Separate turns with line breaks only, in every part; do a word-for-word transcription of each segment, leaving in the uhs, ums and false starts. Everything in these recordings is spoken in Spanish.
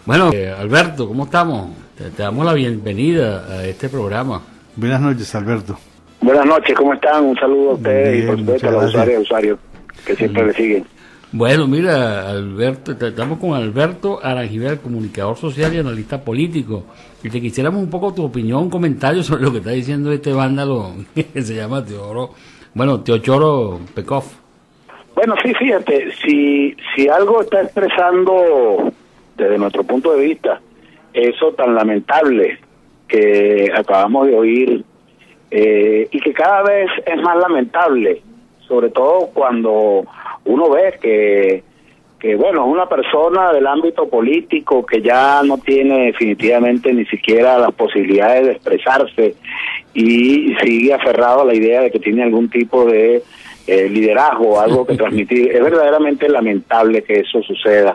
Bueno, eh, Alberto, ¿cómo estamos? Te, te damos la bienvenida a este programa.
Buenas noches, Alberto.
Buenas noches, ¿cómo están? Un saludo a ustedes Bien, y por supuesto a los usuarios y usuarios que siempre le siguen.
Bueno, mira, Alberto, estamos con Alberto Arangibel, comunicador social y analista político. Y te quisiéramos un poco tu opinión, un comentario sobre lo que está diciendo este vándalo que se llama Teodoro, bueno, Teochoro Pekov.
Bueno, sí, fíjate, si, si algo está expresando desde nuestro punto de vista eso tan lamentable que acabamos de oír eh, y que cada vez es más lamentable, sobre todo cuando uno ve que, que bueno, es una persona del ámbito político que ya no tiene definitivamente ni siquiera las posibilidades de expresarse y sigue aferrado a la idea de que tiene algún tipo de eh, liderazgo, algo que transmitir. Es verdaderamente lamentable que eso suceda.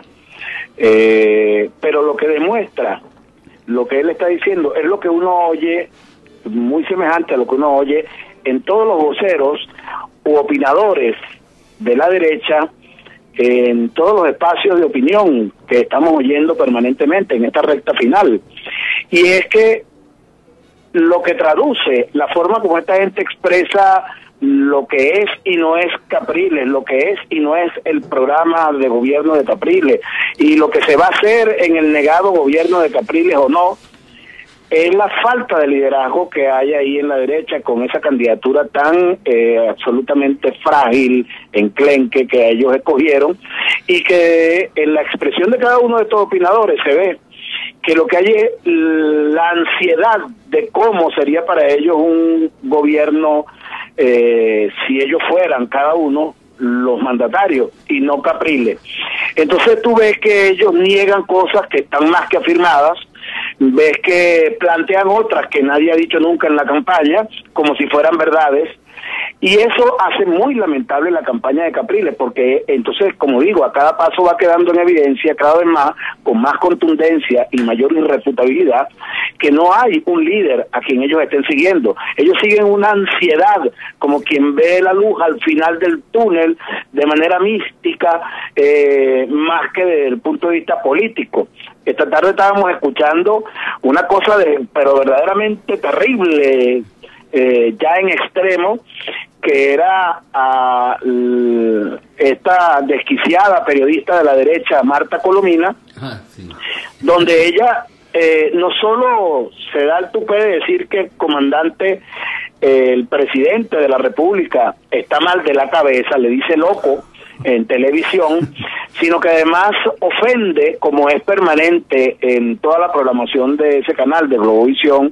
Eh, pero lo que demuestra, lo que él está diciendo, es lo que uno oye, muy semejante a lo que uno oye en todos los voceros u opinadores de la derecha, en todos los espacios de opinión que estamos oyendo permanentemente en esta recta final. Y es que lo que traduce la forma como esta gente expresa lo que es y no es Capriles, lo que es y no es el programa de gobierno de Capriles, y lo que se va a hacer en el negado gobierno de Capriles o no, es la falta de liderazgo que hay ahí en la derecha con esa candidatura tan eh, absolutamente frágil, enclenque que ellos escogieron, y que en la expresión de cada uno de estos opinadores se ve que lo que hay es la ansiedad de cómo sería para ellos un gobierno eh, si ellos fueran cada uno los mandatarios y no Capriles. Entonces tú ves que ellos niegan cosas que están más que afirmadas, ves que plantean otras que nadie ha dicho nunca en la campaña, como si fueran verdades, y eso hace muy lamentable la campaña de Capriles, porque entonces, como digo, a cada paso va quedando en evidencia cada vez más, con más contundencia y mayor irrefutabilidad, que no hay un líder a quien ellos estén siguiendo. Ellos siguen una ansiedad, como quien ve la luz al final del túnel, de manera mística, eh, más que desde el punto de vista político. Esta tarde estábamos escuchando una cosa de, pero verdaderamente terrible, eh, ya en extremo, que era a l, esta desquiciada periodista de la derecha, Marta Colomina, ah, sí. donde ella eh, no solo se da el tupé de decir que el comandante, eh, el presidente de la República, está mal de la cabeza, le dice loco en televisión, sino que además ofende, como es permanente en toda la programación de ese canal de Globovisión,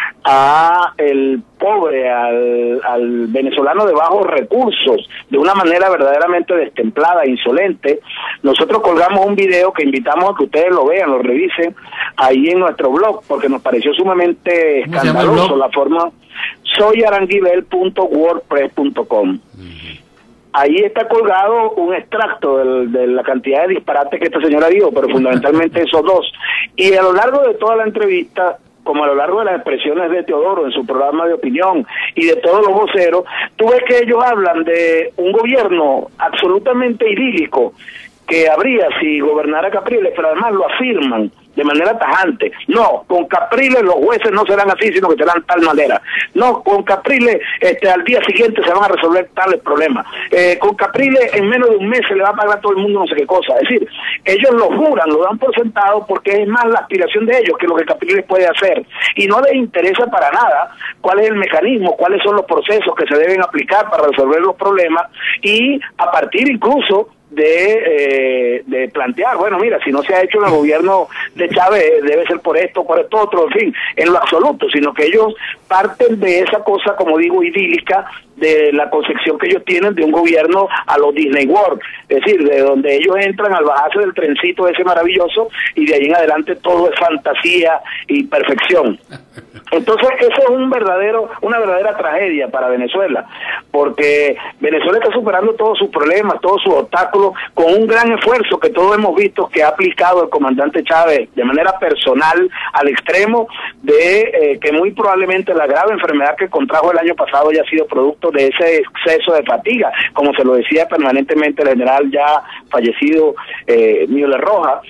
a el pobre, al, al venezolano de bajos recursos, de una manera verdaderamente destemplada, insolente. Nosotros colgamos un video que invitamos a que ustedes lo vean, lo revisen ahí en nuestro blog, porque nos pareció sumamente escandaloso la forma. soy aranguibel punto wordpress punto com. Ahí está colgado un extracto del, de la cantidad de disparates que esta señora dijo, pero fundamentalmente esos dos. Y a lo largo de toda la entrevista, como a lo largo de las expresiones de Teodoro en su programa de opinión y de todos los voceros, tú ves que ellos hablan de un gobierno absolutamente idílico que habría si gobernara Capriles, pero además lo afirman de manera tajante. No, con Capriles los jueces no serán así, sino que serán tal manera. No, con Capriles este, al día siguiente se van a resolver tales problemas. Eh, con Capriles en menos de un mes se le va a pagar a todo el mundo no sé qué cosa. Es decir, ellos lo juran, lo dan por sentado porque es más la aspiración de ellos que lo que Capriles puede hacer. Y no les interesa para nada cuál es el mecanismo, cuáles son los procesos que se deben aplicar para resolver los problemas y a partir incluso de eh, de plantear, bueno, mira, si no se ha hecho en el gobierno de Chávez, debe ser por esto, por esto otro, en fin, en lo absoluto, sino que ellos parten de esa cosa, como digo, idílica, de la concepción que ellos tienen de un gobierno a los Disney World, es decir, de donde ellos entran al bajarse del trencito ese maravilloso y de ahí en adelante todo es fantasía y perfección. Entonces eso es un verdadero, una verdadera tragedia para Venezuela, porque Venezuela está superando todos sus problemas, todos sus obstáculos, con un gran esfuerzo que todos hemos visto que ha aplicado el comandante Chávez de manera personal al extremo de eh, que muy probablemente la grave enfermedad que contrajo el año pasado haya sido producto de ese exceso de fatiga, como se lo decía permanentemente el general ya fallecido eh, Müller Rojas.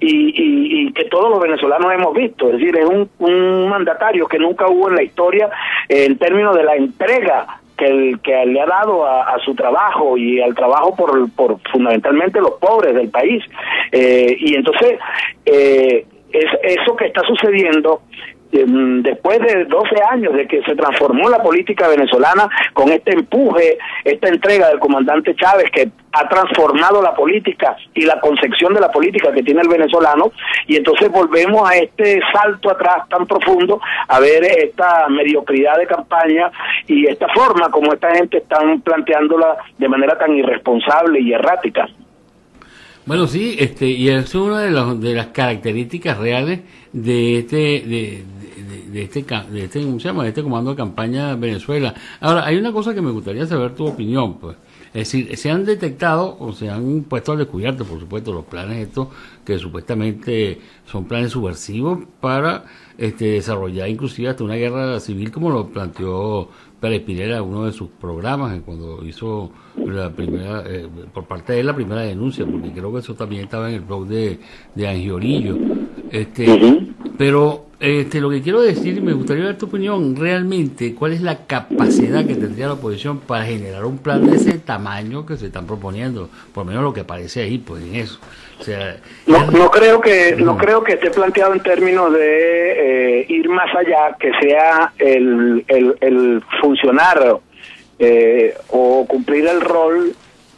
y, y, y que todos los venezolanos hemos visto. Es decir, es un, un mandatario que nunca hubo en la historia eh, en términos de la entrega que, el, que le ha dado a, a su trabajo y al trabajo por, por fundamentalmente los pobres del país. Eh, y entonces, eh, es, eso que está sucediendo después de doce años de que se transformó la política venezolana con este empuje, esta entrega del comandante Chávez que ha transformado la política y la concepción de la política que tiene el venezolano, y entonces volvemos a este salto atrás tan profundo a ver esta mediocridad de campaña y esta forma como esta gente están planteándola de manera tan irresponsable y errática.
Bueno, sí, este, y es una de, los, de las características reales de este, de, de, de este, de este, ¿cómo se llama? De este comando de campaña Venezuela. Ahora, hay una cosa que me gustaría saber tu opinión, pues. Es decir, se han detectado o se han puesto al descubierto, por supuesto, los planes estos que supuestamente son planes subversivos para este, desarrollar inclusive hasta una guerra civil, como lo planteó Pérez Pinera en uno de sus programas, cuando hizo la primera, eh, por parte de él, la primera denuncia, porque creo que eso también estaba en el blog de, de Angiorillo. Este, uh-huh. Pero este, lo que quiero decir, y me gustaría ver tu opinión, realmente, ¿cuál es la capacidad que tendría la oposición para generar un plan de ese tamaño que se están proponiendo? Por lo menos lo que aparece ahí, pues en eso. O sea,
no, no creo que no creo que esté planteado en términos de eh, ir más allá, que sea el, el, el funcionar eh, o cumplir el rol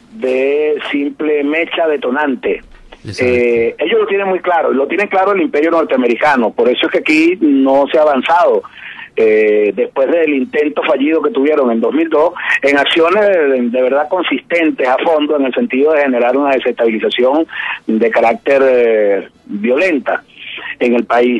de simple mecha detonante. Eh, ellos lo tienen muy claro, lo tiene claro el imperio norteamericano, por eso es que aquí no se ha avanzado. Eh, después del intento fallido que tuvieron en dos mil dos, en acciones de, de verdad consistentes a fondo, en el sentido de generar una desestabilización de carácter eh, violenta en el país.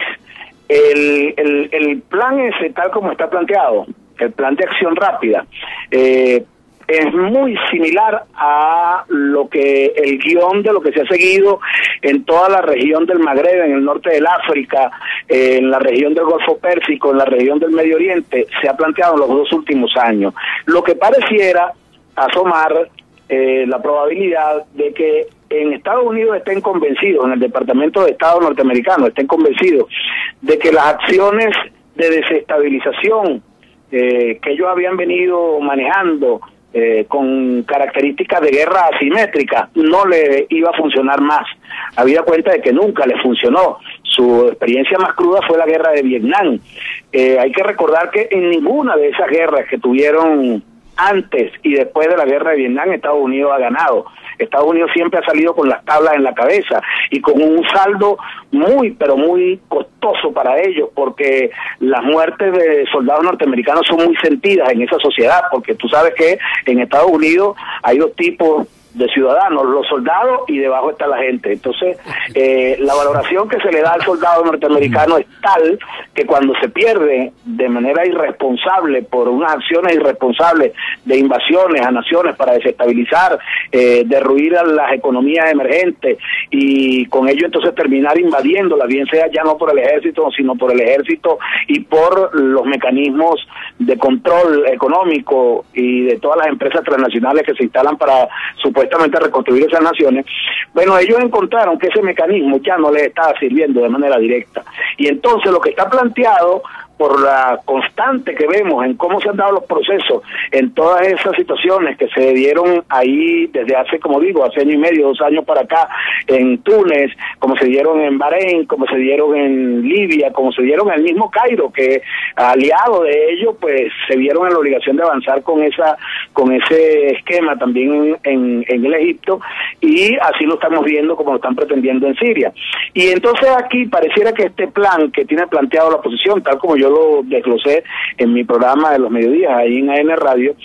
El, el, el plan ese, tal como está planteado, el plan de acción rápida, eh, es muy similar a lo que el guión de lo que se ha seguido en toda la región del Magreb, en el norte del África, eh, en la región del Golfo Pérsico, en la región del Medio Oriente, se ha planteado en los dos últimos años. Lo que pareciera asomar eh, la probabilidad de que en Estados Unidos estén convencidos, en el Departamento de Estado norteamericano estén convencidos de que las acciones de desestabilización eh, que ellos habían venido manejando Eh, con características de guerra asimétrica, no le iba a funcionar más. Habida cuenta de que nunca le funcionó. Su experiencia más cruda fue la guerra de Vietnam. Eh, hay que recordar que en ninguna de esas guerras que tuvieron antes y después de la guerra de Vietnam, Estados Unidos ha ganado. Estados Unidos siempre ha salido con las tablas en la cabeza y con un saldo muy, pero muy costoso para ellos, porque las muertes de soldados norteamericanos son muy sentidas en esa sociedad, porque tú sabes que en Estados Unidos hay dos tipos de ciudadanos, los soldados y debajo está la gente. Entonces, eh, la valoración que se le da al soldado norteamericano es tal que cuando se pierde de manera irresponsable por unas acciones irresponsables de invasiones a naciones para desestabilizar, eh, derruir a las economías emergentes y con ello entonces terminar invadiéndolas, bien sea ya no por el ejército, sino por el ejército y por los mecanismos de control económico y de todas las empresas transnacionales que se instalan para supuestamente reconstruir esas naciones. Bueno, ellos encontraron que ese mecanismo ya no les estaba sirviendo de manera directa. Y entonces lo que está planteado por la constante que vemos en cómo se han dado los procesos en todas esas situaciones que se dieron ahí desde hace, como digo, hace año y medio, dos años para acá, en Túnez, como se dieron en Bahrein, como se dieron en Libia, como se dieron en el mismo Cairo, que aliado de ellos, pues se vieron en la obligación de avanzar con esa con ese esquema también en, en el Egipto, y así lo estamos viendo como lo están pretendiendo en Siria. Y entonces aquí pareciera que este plan que tiene planteado la oposición, tal como yo yo lo desglosé en mi programa de los mediodías ahí en A M Radio,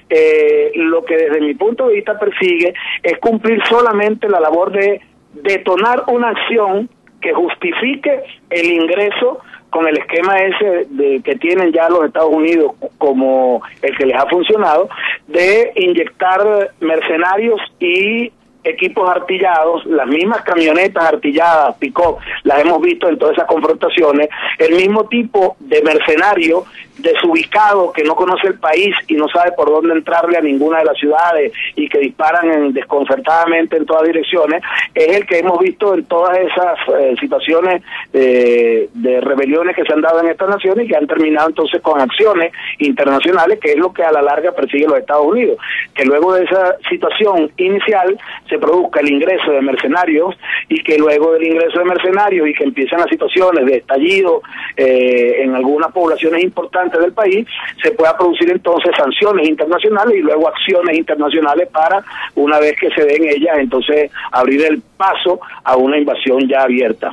eh, lo que desde mi punto de vista persigue es cumplir solamente la labor de detonar una acción que justifique el ingreso con el esquema ese de que tienen ya los Estados Unidos como el que les ha funcionado, de inyectar mercenarios y equipos artillados, las mismas camionetas artilladas, pick-up, las hemos visto en todas esas confrontaciones, el mismo tipo de mercenario desubicado que no conoce el país y no sabe por dónde entrarle a ninguna de las ciudades y que disparan en, desconcertadamente en todas direcciones, es el que hemos visto en todas esas eh, situaciones eh, de rebeliones que se han dado en estas naciones y que han terminado entonces con acciones internacionales, que es lo que a la larga persigue los Estados Unidos, que luego de esa situación inicial se produzca el ingreso de mercenarios y que luego del ingreso de mercenarios y que empiezan las situaciones de estallido eh, en algunas poblaciones importantes del país, se pueda producir entonces sanciones internacionales y luego acciones internacionales para, una vez que se den ellas, entonces abrir el paso a una invasión ya abierta.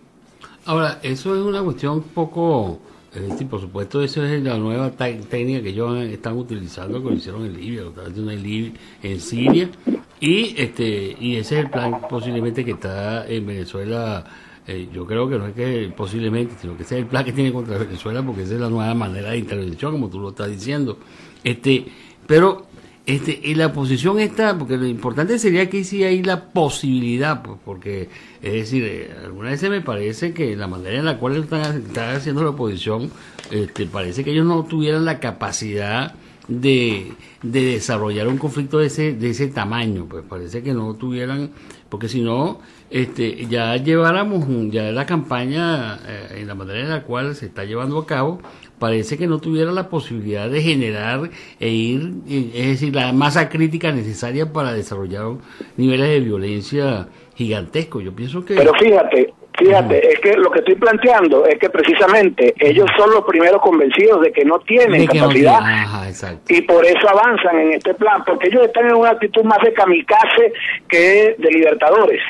Ahora, eso es una cuestión un poco, eh, sí, por supuesto, eso es la nueva técnica que ellos están utilizando, que lo hicieron en Libia, lo están haciendo en, Libia, en Siria, y este y ese es el plan posiblemente que está en Venezuela. Eh, yo creo que no es que posiblemente, sino que ese es el plan que tiene contra Venezuela, porque esa es la nueva manera de intervención, como tú lo estás diciendo. Este, pero este, y la posición está, porque lo importante sería que sí hay la posibilidad, pues, porque, es decir, eh, algunas veces me parece que la manera en la cual están, están haciendo la oposición, este, parece que ellos no tuvieran la capacidad de, de desarrollar un conflicto de ese de ese tamaño, pues parece que no tuvieran, porque si no este ya lleváramos ya la campaña eh, en la manera en la cual se está llevando a cabo, parece que no tuviera la posibilidad de generar e ir, es decir, la masa crítica necesaria para desarrollar niveles de violencia gigantescos. Yo pienso que...
Pero fíjate, Fíjate, uh-huh. es que lo que estoy planteando es que precisamente ellos son los primeros convencidos de que no tienen de que capacidad no tiene. Ajá, exacto. Y por eso avanzan en este plan, porque ellos están en una actitud más de kamikaze que de libertadores.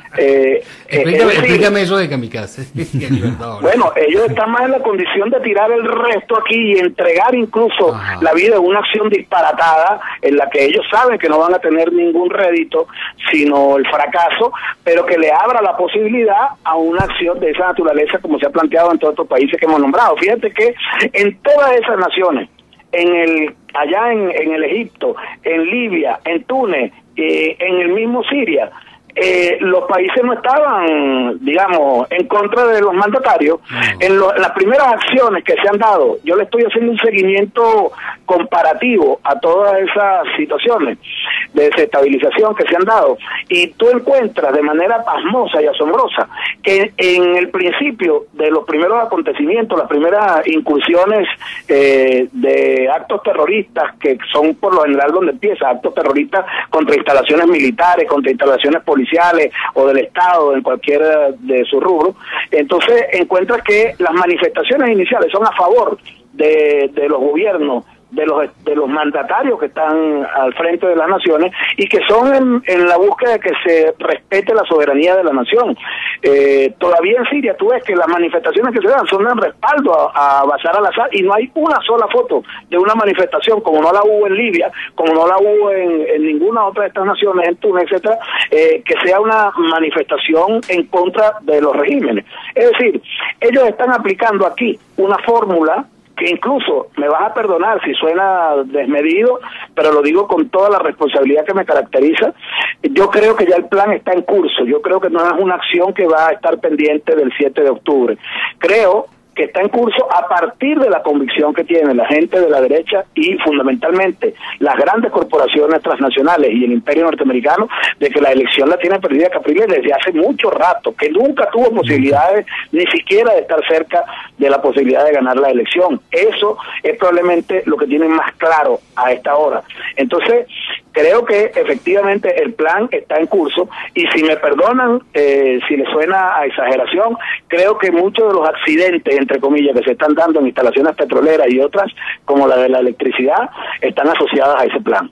eh, explícame, decir, explícame eso de kamikaze.
Bueno, ellos están más en la condición de tirar el resto aquí y entregar incluso Ajá. la vida en una acción disparatada en la que ellos saben que no van a tener ningún rédito, sino el fracaso, pero que le abra la posibilidad a una acción de esa naturaleza como se ha planteado en todos estos países que hemos nombrado. Fíjate que en todas esas naciones, en el allá en, en el Egipto, en Libia, en Túnez, eh, en el mismo Siria, eh, los países no estaban, digamos, en contra de los mandatarios. No. En, lo, en las primeras acciones que se han dado, yo le estoy haciendo un seguimiento comparativo a todas esas situaciones de desestabilización que se han dado, y tú encuentras de manera pasmosa y asombrosa que en el principio de los primeros acontecimientos, las primeras incursiones eh, de actos terroristas, que son por lo general donde empieza, actos terroristas contra instalaciones militares, contra instalaciones policiales o del Estado, en cualquiera de sus rubros, entonces encuentras que las manifestaciones iniciales son a favor de, de los gobiernos, de los de los mandatarios que están al frente de las naciones y que son en, en la búsqueda de que se respete la soberanía de la nación. Eh, todavía en Siria tú ves que las manifestaciones que se dan son en respaldo a, a Bashar al-Assad y no hay una sola foto de una manifestación, como no la hubo en Libia, como no la hubo en, en ninguna otra de estas naciones, en Túnez, etcétera, eh, que sea una manifestación en contra de los regímenes. Es decir, ellos están aplicando aquí una fórmula que incluso, me vas a perdonar si suena desmedido, pero lo digo con toda la responsabilidad que me caracteriza, yo creo que ya el plan está en curso, yo creo que no es una acción que va a estar pendiente del siete de octubre, creo que está en curso a partir de la convicción que tiene la gente de la derecha y fundamentalmente las grandes corporaciones transnacionales y el imperio norteamericano, de que la elección la tiene perdida Capriles desde hace mucho rato, que nunca tuvo posibilidades ni siquiera de estar cerca de la posibilidad de ganar la elección. Eso es probablemente lo que tienen más claro a esta hora. Entonces, creo que efectivamente el plan está en curso y si me perdonan, eh, si les suena a exageración, creo que muchos de los accidentes, entre comillas, que se están dando en instalaciones petroleras y otras, como la de la electricidad, están asociadas a ese plan.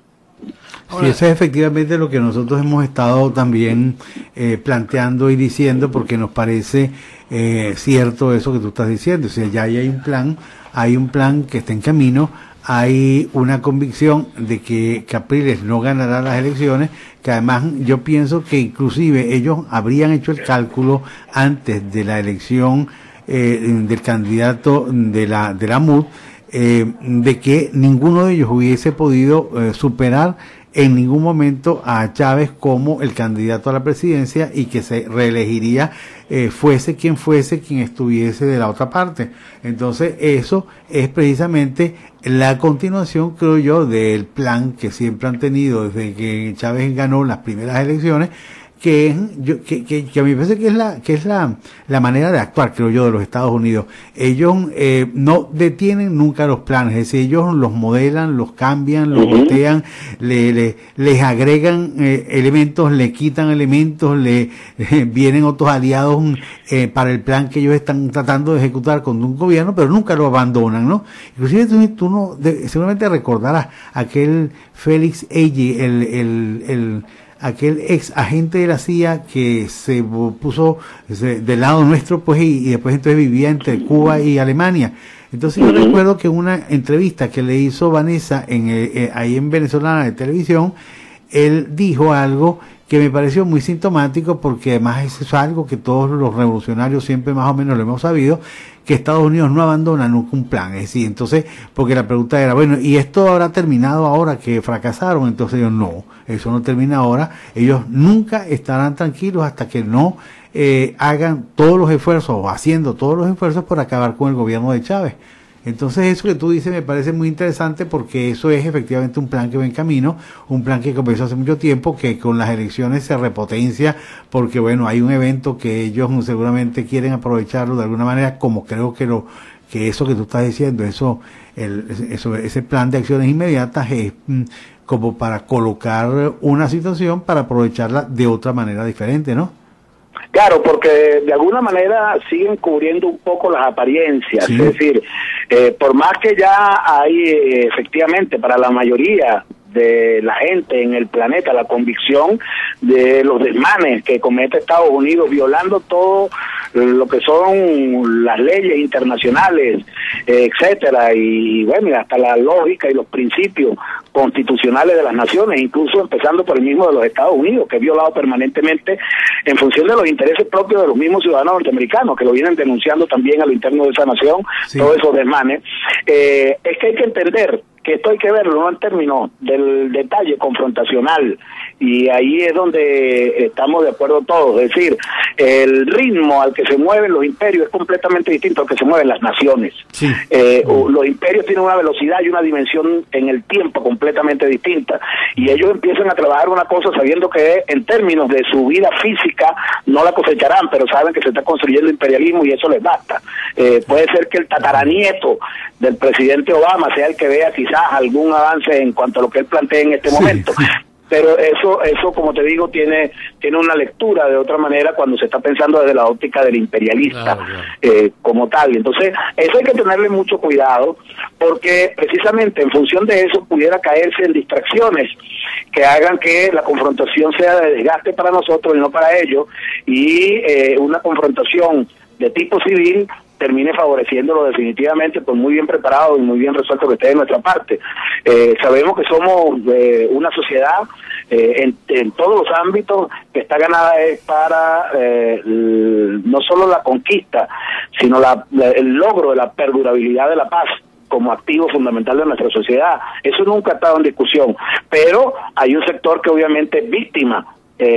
Sí, eso es efectivamente lo que nosotros hemos estado también eh, planteando y diciendo, porque nos parece eh, cierto eso que tú estás diciendo. O sea, ya hay un plan, hay un plan que está en camino, hay una convicción de que Capriles no ganará las elecciones, que además yo pienso que inclusive ellos habrían hecho el cálculo antes de la elección eh, del candidato de la de la M U D, eh, de que ninguno de ellos hubiese podido eh, superar en ningún momento a Chávez como el candidato a la presidencia y que se reelegiría eh, fuese quien fuese quien estuviese de la otra parte. Entonces eso es precisamente la continuación, creo yo, del plan que siempre han tenido desde que Chávez ganó las primeras elecciones, que es yo, que, que, que a mí me parece que es la que es la, la manera de actuar, creo yo, de los Estados Unidos. Ellos eh, no detienen nunca los planes, es decir, ellos los modelan, los cambian, los
uh-huh.
voltean, le, le, les agregan eh, elementos, le quitan elementos, le eh, vienen otros aliados eh, para el plan que ellos están tratando de ejecutar con un gobierno, pero nunca lo abandonan, ¿no? Inclusive tú, tú no, de, seguramente recordarás aquel Félix Ege, el, el, el aquel ex agente de la C I A que se puso se, del lado nuestro, pues, y, y después entonces vivía entre Cuba y Alemania. Entonces yo uh-huh. recuerdo que una entrevista que le hizo Vanessa en eh, ahí en Venezolana de Televisión, él dijo algo que me pareció muy sintomático, porque además eso es algo que todos los revolucionarios siempre más o menos lo hemos sabido, que Estados Unidos no abandona nunca un plan. Es decir, entonces, porque la pregunta era, bueno, ¿y esto habrá terminado ahora que fracasaron? Entonces ellos, no, eso no termina ahora. Ellos nunca estarán tranquilos hasta que no eh, hagan todos los esfuerzos, o haciendo todos los esfuerzos por acabar con el gobierno de Chávez. Entonces eso que tú dices me parece muy interesante, porque eso es efectivamente un plan que va en camino, un plan que comenzó hace mucho tiempo, que con las elecciones se repotencia, porque bueno, hay un evento que ellos seguramente quieren aprovecharlo de alguna manera, como creo que lo que eso que tú estás diciendo, eso, el, eso ese plan de acciones inmediatas es mm, como para colocar una situación para aprovecharla de otra manera diferente, ¿no?
Claro, porque de alguna manera siguen cubriendo un poco las apariencias, sí. Es decir, eh, por más que ya hay eh, efectivamente para la mayoría de la gente en el planeta la convicción de los desmanes que comete Estados Unidos, violando todo lo que son las leyes internacionales, eh, etcétera, y bueno, hasta la lógica y los principios constitucionales de las naciones, incluso empezando por el mismo de los Estados Unidos, que es violado permanentemente en función de los intereses propios de los mismos ciudadanos norteamericanos, que lo vienen denunciando también a lo interno de esa nación, sí. Todos esos desmanes. Eh, es que hay que entender que esto hay que verlo no en términos del detalle confrontacional, y ahí es donde estamos de acuerdo todos, es decir, el ritmo al que se mueven los imperios es completamente distinto al que se mueven las naciones. Sí. Eh, mm. Los imperios tienen una velocidad y una dimensión en el tiempo completamente distinta, y ellos empiezan a trabajar una cosa sabiendo que en términos de su vida física no la cosecharán, pero saben que se está construyendo imperialismo y eso les basta. Eh, puede ser que el tataranieto del presidente Obama sea el que vea quizás algún avance en cuanto a lo que él plantea en este sí, momento, sí. Pero eso, eso como te digo, tiene tiene una lectura de otra manera cuando se está pensando desde la óptica del imperialista, claro, claro. Eh, como tal. Entonces, eso hay que tenerle mucho cuidado, porque precisamente en función de eso pudiera caerse en distracciones que hagan que la confrontación sea de desgaste para nosotros y no para ellos, y eh, una confrontación de tipo civil termine favoreciéndolo definitivamente, pues muy bien preparado y muy bien resuelto que esté de nuestra parte. Eh, sabemos que somos eh, una sociedad eh, en, en todos los ámbitos que está ganada es para eh, l, no solo la conquista, sino la, la, el logro de la perdurabilidad de la paz como activo fundamental de nuestra sociedad. Eso nunca ha estado en discusión, pero hay un sector que obviamente es víctima,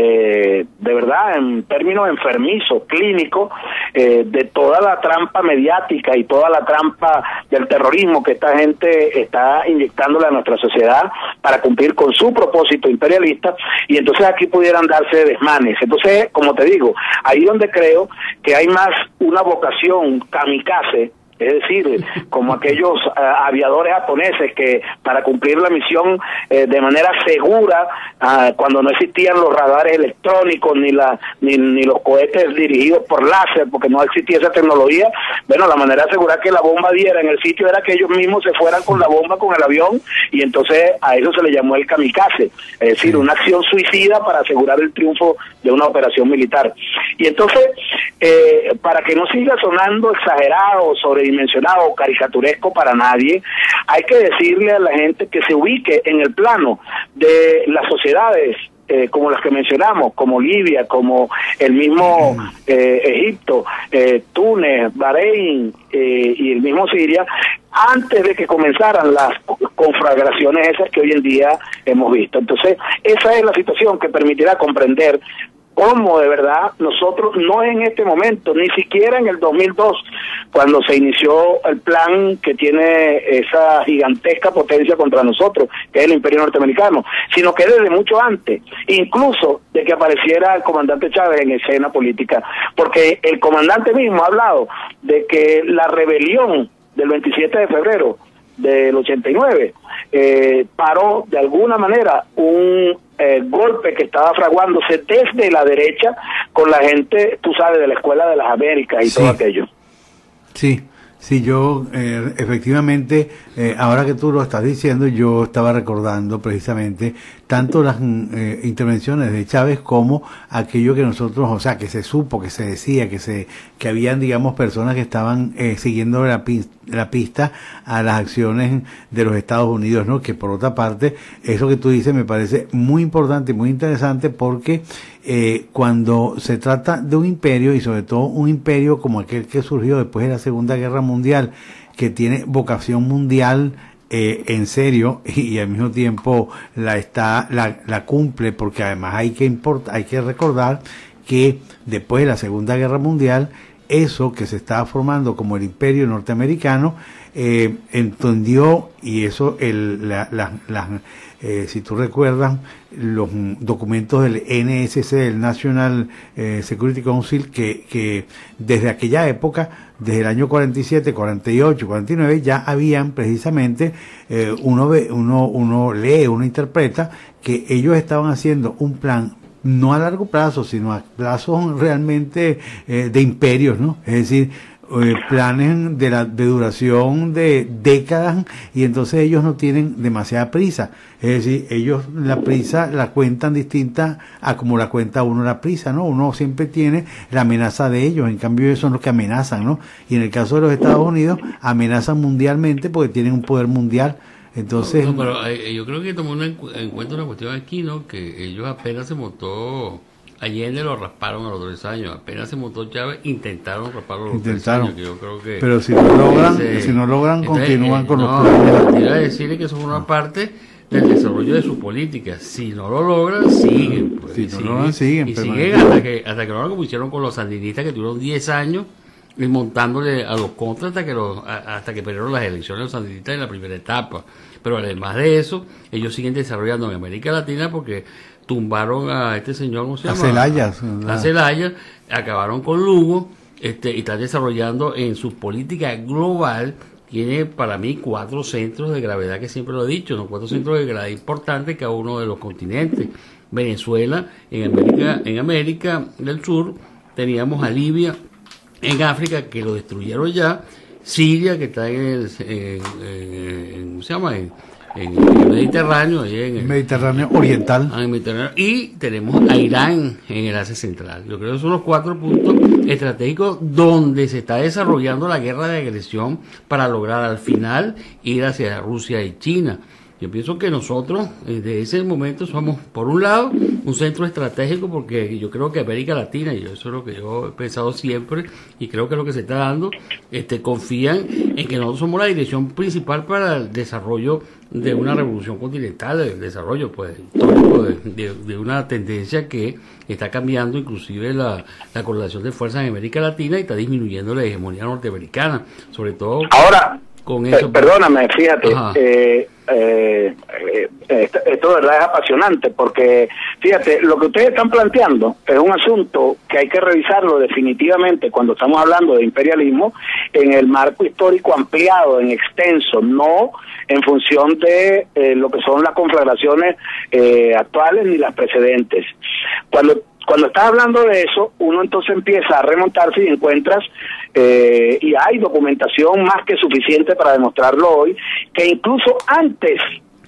Eh, de verdad, en términos enfermizos, clínicos, eh, de toda la trampa mediática y toda la trampa del terrorismo que esta gente está inyectándole a nuestra sociedad para cumplir con su propósito imperialista, y entonces aquí pudieran darse desmanes. Entonces, como te digo, ahí donde creo que hay más una vocación kamikaze, es decir, como aquellos uh, aviadores japoneses que para cumplir la misión eh, de manera segura, uh, cuando no existían los radares electrónicos ni la ni, ni los cohetes dirigidos por láser, porque no existía esa tecnología, bueno, la manera de asegurar que la bomba diera en el sitio era que ellos mismos se fueran con la bomba, con el avión, y entonces a eso se le llamó el kamikaze, es decir, una acción suicida para asegurar el triunfo de una operación militar. Y entonces, eh, para que no siga sonando exagerado, sobredimensionado o caricaturesco para nadie, hay que decirle a la gente que se ubique en el plano de las sociedades Eh, como las que mencionamos, como Libia, como el mismo eh, Egipto, eh, Túnez, Bahrein eh, y el mismo Siria, antes de que comenzaran las conflagraciones esas que hoy en día hemos visto. Entonces, esa es la situación que permitirá comprender cómo de verdad nosotros, no en este momento, ni siquiera en el dos mil dos, cuando se inició el plan que tiene esa gigantesca potencia contra nosotros, que es el Imperio Norteamericano, sino que desde mucho antes, incluso de que apareciera el comandante Chávez en escena política, porque el comandante mismo ha hablado de que la rebelión del veintisiete de febrero del ochenta y nueve eh, paró de alguna manera un eh, golpe que estaba fraguándose desde la derecha con la gente, tú sabes, de la Escuela de las Américas y sí. todo aquello.
Sí, sí, yo eh, efectivamente, eh, ahora que tú lo estás diciendo, yo estaba recordando precisamente tanto las eh, intervenciones de Chávez como aquello que nosotros, o sea, que se supo, que se decía, que se que habían, digamos, personas que estaban eh, siguiendo la, la pista a las acciones de los Estados Unidos, ¿no? Que por otra parte, eso que tú dices me parece muy importante y muy interesante porque eh, cuando se trata de un imperio, y sobre todo un imperio como aquel que surgió después de la Segunda Guerra Mundial, que tiene vocación mundial, Eh, en serio, y, y al mismo tiempo la está la, la cumple, porque además hay que importa, hay que recordar que después de la Segunda Guerra Mundial, eso que se estaba formando como el Imperio Norteamericano eh, entendió, y eso el la, la, la eh, si tú recuerdas los documentos del N S C, el National eh, Security Council, que, que desde aquella época, desde el año cuarenta y siete, cuarenta y ocho, cuarenta y nueve, ya habían precisamente, eh, uno, ve, uno, uno lee, uno interpreta, que ellos estaban haciendo un plan no a largo plazo, sino a plazos realmente eh, de imperios, ¿no? Es decir, eh, planes de, la, de duración de décadas, y entonces ellos no tienen demasiada prisa. Es decir, ellos la prisa la cuentan distinta a como la cuenta uno la prisa, ¿no? Uno siempre tiene la amenaza de ellos, en cambio ellos son los que amenazan, ¿no? Y en el caso de los Estados Unidos, amenazan mundialmente porque tienen un poder mundial. Entonces,
no, no, pero eh, yo creo que tomó una, en cuenta una cuestión aquí, ¿no? Que ellos apenas se montó Allende, lo rasparon a los tres años, apenas se montó Chávez, intentaron rasparlo a los
intentaron.
tres años, que yo creo que
pero si no logran,
ese,
si no logran
entonces,
continúan
eh,
con
no,
los planes.
No, quiero decirle que eso forma parte del desarrollo de su política. Si no lo logran, siguen. Pues,
si
y
no
siguen,
lo logran, siguen.
Y siguen hasta que, hasta que lo hagan, como hicieron con los sandinistas, que tuvieron diez años y montándole a los contras hasta que los, hasta que perdieron las elecciones los sandinistas en la primera etapa. Pero además de eso, ellos siguen desarrollando en América Latina porque tumbaron a este señor, ¿cómo se llama?
A Zelaya.
A Zelaya, acabaron con Lugo, este, y están desarrollando en su política global. Tiene para mí cuatro centros de gravedad, que siempre lo he dicho, ¿no? Cuatro centros de gravedad importantes cada uno de los continentes. Venezuela, en América, en América del Sur, teníamos a Libia, en África, que lo destruyeron ya, Siria, que está en el, en, en, en, ¿cómo se llama? En, en el Mediterráneo, en el
Mediterráneo Oriental.
En el Mediterráneo, y tenemos a Irán en el Asia Central. Yo creo que son los cuatro puntos estratégicos donde se está desarrollando la guerra de agresión para lograr al final ir hacia Rusia y China. Yo pienso que nosotros, desde ese momento, somos, por un lado, un centro estratégico, porque yo creo que América Latina, y eso es lo que yo he pensado siempre, y creo que es lo que se está dando, este, confían en que nosotros somos la dirección principal para el desarrollo de una revolución continental, el desarrollo, pues, histórico de, de, de una tendencia que está cambiando, inclusive la, la correlación de fuerzas en América Latina, y está disminuyendo la hegemonía norteamericana, sobre todo
ahora
con eso.
Perdóname, fíjate, eh, eh, eh, esto, esto de verdad es apasionante, porque fíjate, lo que ustedes están planteando es un asunto que hay que revisarlo definitivamente cuando estamos hablando de imperialismo en el marco histórico ampliado, en extenso, no en función de eh, lo que son las conflagraciones eh, actuales ni las precedentes. Cuando Cuando estás hablando de eso, uno entonces empieza a remontarse y encuentras, eh, y hay documentación más que suficiente para demostrarlo hoy, que incluso antes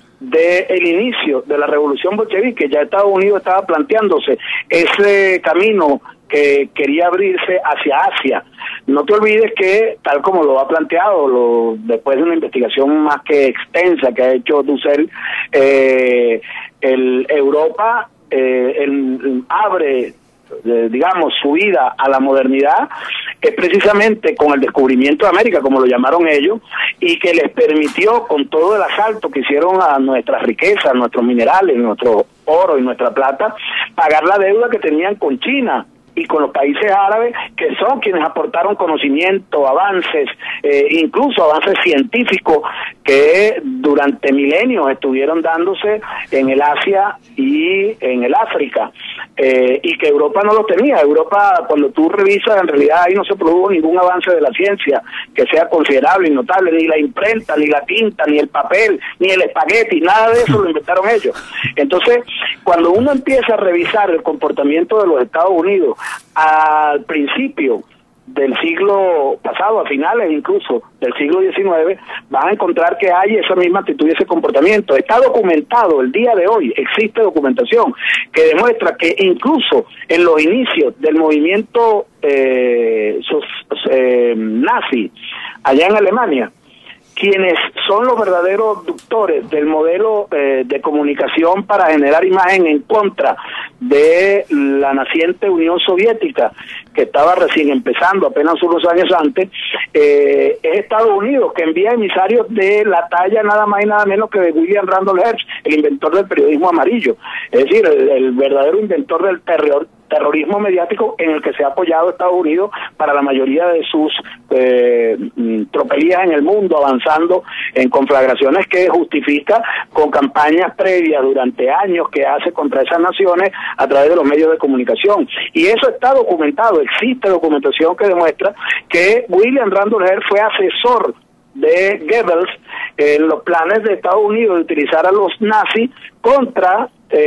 del inicio de la revolución bolchevique, ya Estados Unidos estaba planteándose ese camino que quería abrirse hacia Asia. No te olvides que, tal como lo ha planteado, lo, después de una investigación más que extensa que ha hecho Dussel, eh, el Europa... Eh, el, abre eh, digamos, subida a la modernidad es precisamente con el descubrimiento de América, como lo llamaron ellos, y que les permitió, con todo el asalto que hicieron a nuestras riquezas, nuestros minerales, nuestro oro y nuestra plata, pagar la deuda que tenían con China y con los países árabes, que son quienes aportaron conocimiento, avances, eh, incluso avances científicos que durante milenios estuvieron dándose en el Asia y en el África, eh, y que Europa no lo tenía. Europa, cuando tú revisas, en realidad ahí no se produjo ningún avance de la ciencia que sea considerable y notable, ni la imprenta, ni la tinta, ni el papel, ni el espagueti, nada de eso lo inventaron ellos. Entonces, cuando uno empieza a revisar el comportamiento de los Estados Unidos al principio del siglo pasado, a finales incluso del siglo diecinueve, vas a encontrar que hay esa misma actitud y ese comportamiento. Está documentado el día de hoy, existe documentación que demuestra que incluso en los inicios del movimiento eh, sos, eh, nazi allá en Alemania, quienes son los verdaderos ductores del modelo eh, de comunicación para generar imagen en contra de la naciente Unión Soviética, que estaba recién empezando, apenas unos años antes, eh, es Estados Unidos, que envía emisarios de la talla nada más y nada menos que de William Randolph Hearst, el inventor del periodismo amarillo, es decir, el, el verdadero inventor del terror terrorismo mediático en el que se ha apoyado Estados Unidos para la mayoría de sus eh, tropelías en el mundo, avanzando en conflagraciones que justifica con campañas previas durante años que hace contra esas naciones a través de los medios de comunicación. Y eso está documentado, existe documentación que demuestra que William Randolph Hearst fue asesor de Goebbels en los planes de Estados Unidos de utilizar a los nazis contra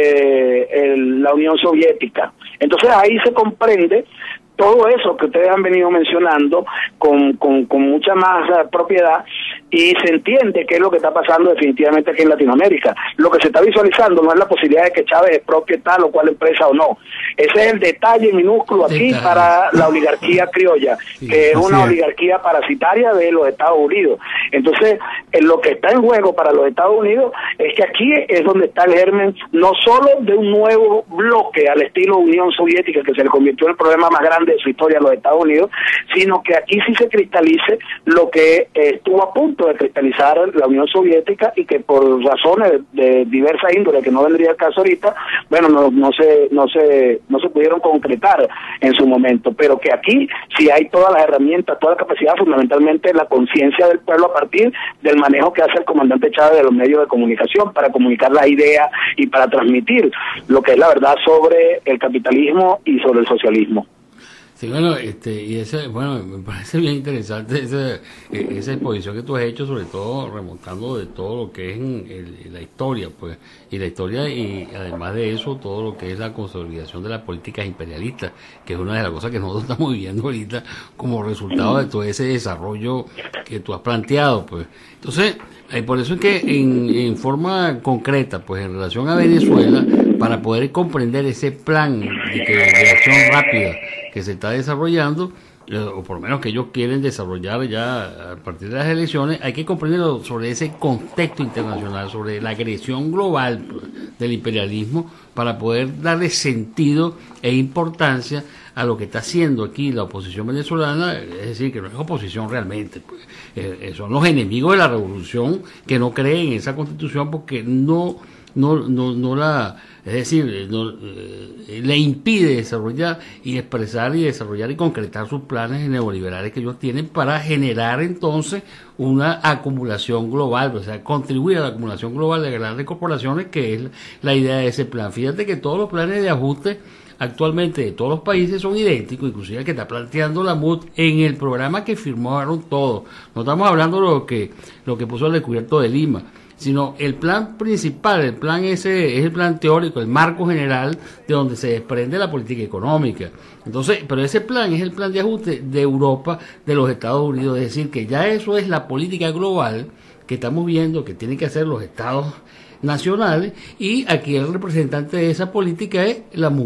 eh, el, la Unión Soviética. Entonces ahí se comprende todo eso que ustedes han venido mencionando con, con, con mucha más uh, propiedad, y se entiende qué es lo que está pasando definitivamente aquí en Latinoamérica. Lo que se está visualizando no es la posibilidad de que Chávez expropie tal o cual empresa o no. Ese es el detalle minúsculo aquí detalle. Para la oligarquía criolla, sí, que es una es. oligarquía parasitaria de los Estados Unidos. Entonces, en lo que está en juego para los Estados Unidos es que aquí es donde está el germen no solo de un nuevo bloque al estilo Unión Soviética, que se le convirtió en el problema más grande de su historia a los Estados Unidos, sino que aquí sí se cristalice lo que eh, estuvo a punto de cristalizar la Unión Soviética, y que por razones de, de diversa índole, que no vendría el caso ahorita, bueno, no, no se no se no se pudieron concretar en su momento, pero que aquí sí hay todas las herramientas, toda la capacidad, fundamentalmente la conciencia del pueblo a partir del manejo que hace el comandante Chávez de los medios de comunicación para comunicar las ideas y para transmitir lo que es la verdad sobre el capitalismo y sobre el socialismo.
Sí, bueno, este, y ese, bueno, me parece bien interesante esa, esa exposición que tú has hecho, sobre todo remontando de todo lo que es en el, la historia, pues, y la historia, y además de eso, todo lo que es la consolidación de las políticas imperialistas, que es una de las cosas que nosotros estamos viviendo ahorita como resultado de todo ese desarrollo que tú has planteado, pues. Entonces, eh, por eso es que en, en forma concreta, pues, en relación a Venezuela, para poder comprender ese plan de, que, de acción rápida que se está desarrollando, eh, o por lo menos que ellos quieren desarrollar ya a partir de las elecciones, hay que comprenderlo sobre ese contexto internacional, sobre la agresión global del imperialismo, para poder darle sentido e importancia a lo que está haciendo aquí la oposición venezolana, es decir, que no es oposición realmente, pues, eh, son los enemigos de la revolución que no creen en esa constitución porque no no no no la es decir no, eh, le impide desarrollar y expresar y desarrollar y concretar sus planes neoliberales que ellos tienen para generar entonces una acumulación global, o sea, contribuir a la acumulación global de grandes corporaciones, que es la idea de ese plan. Fíjate que todos los planes de ajuste actualmente de todos los países son idénticos, inclusive el que está planteando la M U D en el programa que firmaron todos. No estamos hablando de lo que lo que puso el descubierto de Lima, sino el plan principal, el plan ese es el plan teórico, el marco general de donde se desprende la política económica. Entonces, pero ese plan es el plan de ajuste de Europa, de los Estados Unidos, es decir, que ya eso es la política global que estamos viendo que tienen que hacer los estados nacionales, y aquí el representante de esa política es la M U D,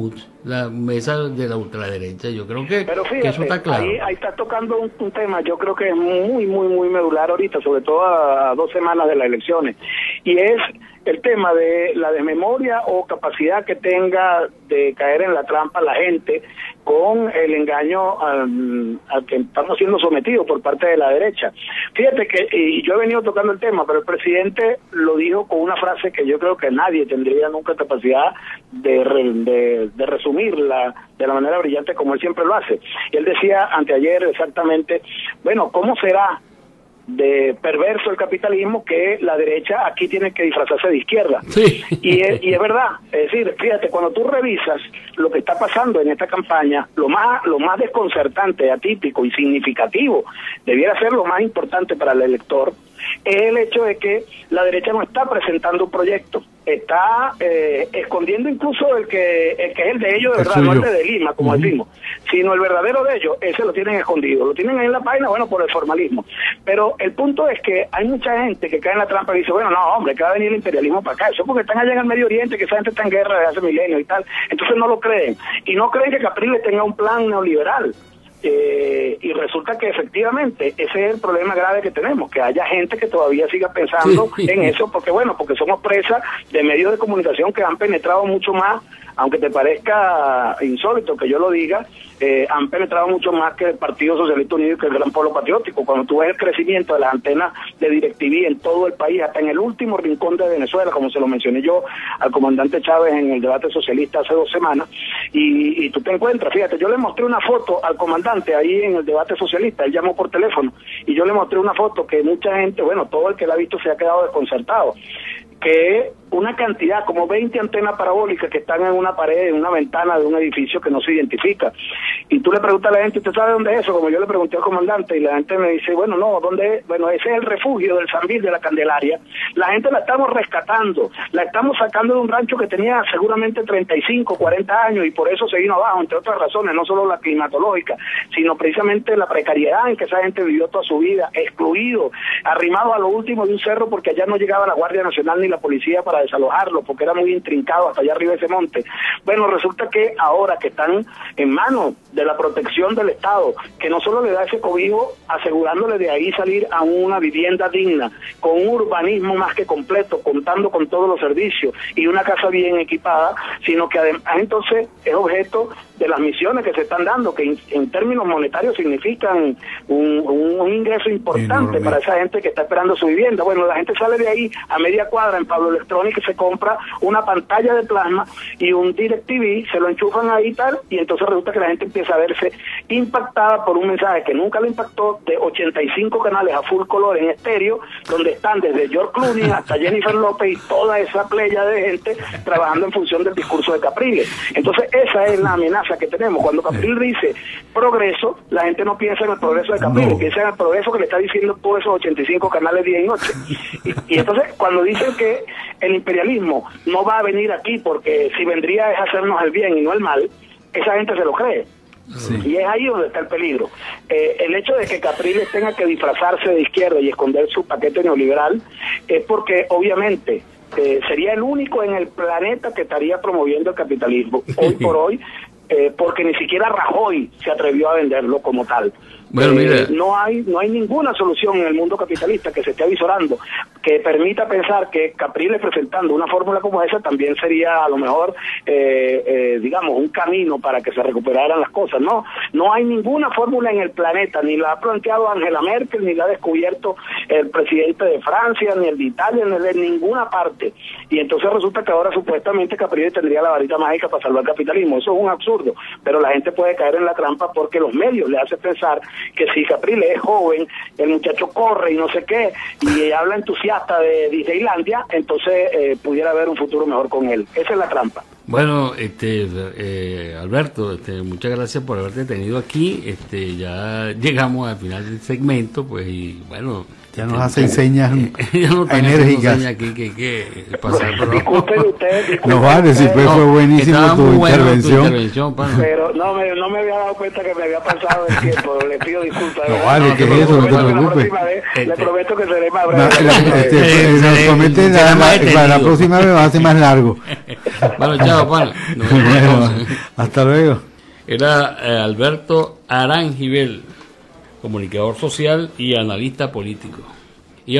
la mesa de la ultraderecha. Yo creo que,
Pero fíjate,
que eso está claro.
Ahí, ahí está tocando un, un tema, yo creo que es muy, muy, muy medular ahorita, sobre todo a, a dos semanas de las elecciones, y es el tema de la desmemoria o capacidad que tenga de caer en la trampa la gente con el engaño al, al que estamos siendo sometidos por parte de la derecha. Fíjate que, y yo he venido tocando el tema, pero el presidente lo dijo con una frase que yo creo que nadie tendría nunca capacidad de, de, de resumirla de la manera brillante como él siempre lo hace. Y él decía anteayer exactamente, bueno, ¿cómo será de perverso el capitalismo que la derecha aquí tiene que disfrazarse de izquierda?
Sí.
Y es, y es verdad, es decir, fíjate, cuando tú revisas lo que está pasando en esta campaña, lo más lo más desconcertante, atípico y significativo, debiera ser lo más importante para el elector, es el hecho de que la derecha no está presentando un proyecto, está eh, escondiendo incluso el que el que es el de ellos de
el
verdad,
suyo.
no el de Lima, como uh-huh. decimos, sino el verdadero de ellos, ese lo tienen escondido, lo tienen ahí en la página, bueno, por el formalismo. Pero el punto es que hay mucha gente que cae en la trampa y dice, bueno, no, hombre, que va a venir el imperialismo para acá, eso porque están allá en el Medio Oriente, que esa gente está en guerra desde hace milenios y tal, entonces no lo creen, y no creen que Capriles tenga un plan neoliberal. Eh, y resulta que efectivamente ese es el problema grave que tenemos, que haya gente que todavía siga pensando sí. en eso, porque bueno, porque somos presas de medios de comunicación que han penetrado mucho más, aunque te parezca insólito que yo lo diga, eh, han penetrado mucho más que el Partido Socialista Unido y que el Gran Polo Patriótico. Cuando tú ves el crecimiento de las antenas de DirecTV en todo el país, hasta en el último rincón de Venezuela, como se lo mencioné yo al comandante Chávez en el debate socialista hace dos semanas, y, y tú te encuentras, fíjate, yo le mostré una foto al comandante ahí en el debate socialista, él llamó por teléfono, y yo le mostré una foto que mucha gente, bueno, todo el que la ha visto se ha quedado desconcertado, que es una cantidad, como veinte antenas parabólicas que están en una pared, en una ventana de un edificio que no se identifica. Y tú le preguntas a la gente, ¿usted sabe dónde es eso? Como yo le pregunté al comandante, y la gente me dice, bueno, no, ¿dónde es? Bueno, ese es el refugio del Sambil de la Candelaria. La gente la estamos rescatando, la estamos sacando de un rancho que tenía seguramente treinta y cinco, cuarenta años, y por eso se vino abajo, entre otras razones, no solo la climatológica, sino precisamente la precariedad en que esa gente vivió toda su vida, excluido, arrimado a lo último de un cerro, porque allá no llegaba la Guardia Nacional ni la policía para desalojarlo, porque era muy intrincado hasta allá arriba de ese monte. Bueno, resulta que ahora que están en manos de la protección del Estado, que no solo le da ese cobijo asegurándole de ahí salir a una vivienda digna, con un urbanismo más que completo, contando con todos los servicios y una casa bien equipada, sino que además entonces es objeto de las misiones que se están dando, que en, en términos monetarios significan un, un, un ingreso importante para esa gente que está esperando su vivienda. Bueno, la gente sale de ahí a media cuadra en Pablo Electrónica y se compra una pantalla de plasma y un DirecTV, se lo enchufan ahí y tal, y entonces resulta que la gente empieza a verse impactada por un mensaje que nunca le impactó, de ochenta y cinco canales a full color en estéreo, donde están desde George Clooney hasta Jennifer López y toda esa playa de gente trabajando en función del discurso de Capriles. Entonces esa es la amenaza que tenemos. Cuando Capriles dice progreso, la gente no piensa en el progreso de Capriles, no. piensa en el progreso que le está diciendo todos esos ochenta y cinco canales día y noche. Y, y entonces cuando dicen que el imperialismo no va a venir aquí porque si vendría es hacernos el bien y no el mal, esa gente se lo cree. Sí. Y es ahí donde está el peligro. Eh, el hecho de que Capriles tenga que disfrazarse de izquierda y esconder su paquete neoliberal es porque obviamente eh, sería el único en el planeta que estaría promoviendo el capitalismo hoy por hoy, eh, porque ni siquiera Rajoy se atrevió a venderlo como tal. Bueno, mira. Eh, no hay no hay ninguna solución en el mundo capitalista que se esté avisorando que permita pensar que Capriles presentando una fórmula como esa también sería a lo mejor eh, eh, digamos un camino para que se recuperaran las cosas. No, no hay ninguna fórmula en el planeta, ni la ha planteado Angela Merkel, ni la ha descubierto el presidente de Francia, ni el de Italia, ni el de ninguna parte. Y entonces resulta que ahora supuestamente Capriles tendría la varita mágica para salvar el capitalismo. Eso es un absurdo, pero la gente puede caer en la trampa porque los medios le hacen pensar que si Capriles es joven, el muchacho corre y no sé qué, y habla entusiasta de Disneylandia, entonces eh, pudiera haber un futuro mejor con él. Esa es la trampa.
Bueno, este eh, Alberto, este, muchas gracias por haberte tenido aquí. Este, ya llegamos al final del segmento, pues, y bueno,
ya nos hacen señas
ya no
enérgicas.
Señas aquí, que, que pasar, pero...
Disculpen ustedes, disculpen
no vale, si fue,
no,
fue buenísimo tu intervención.
Tu intervención
pero no me, no me había dado cuenta que me había pasado el tiempo, le pido disculpas.
No vale, ¿qué es eso? No te preocupes.
Le prometo que seré más
breve. Nos promete para la próxima vez va a ser más largo.
Bueno, chao, pana. Nos vemos
Bueno,
entonces.
hasta luego.
Era eh, Alberto Arangivel, comunicador social y analista político.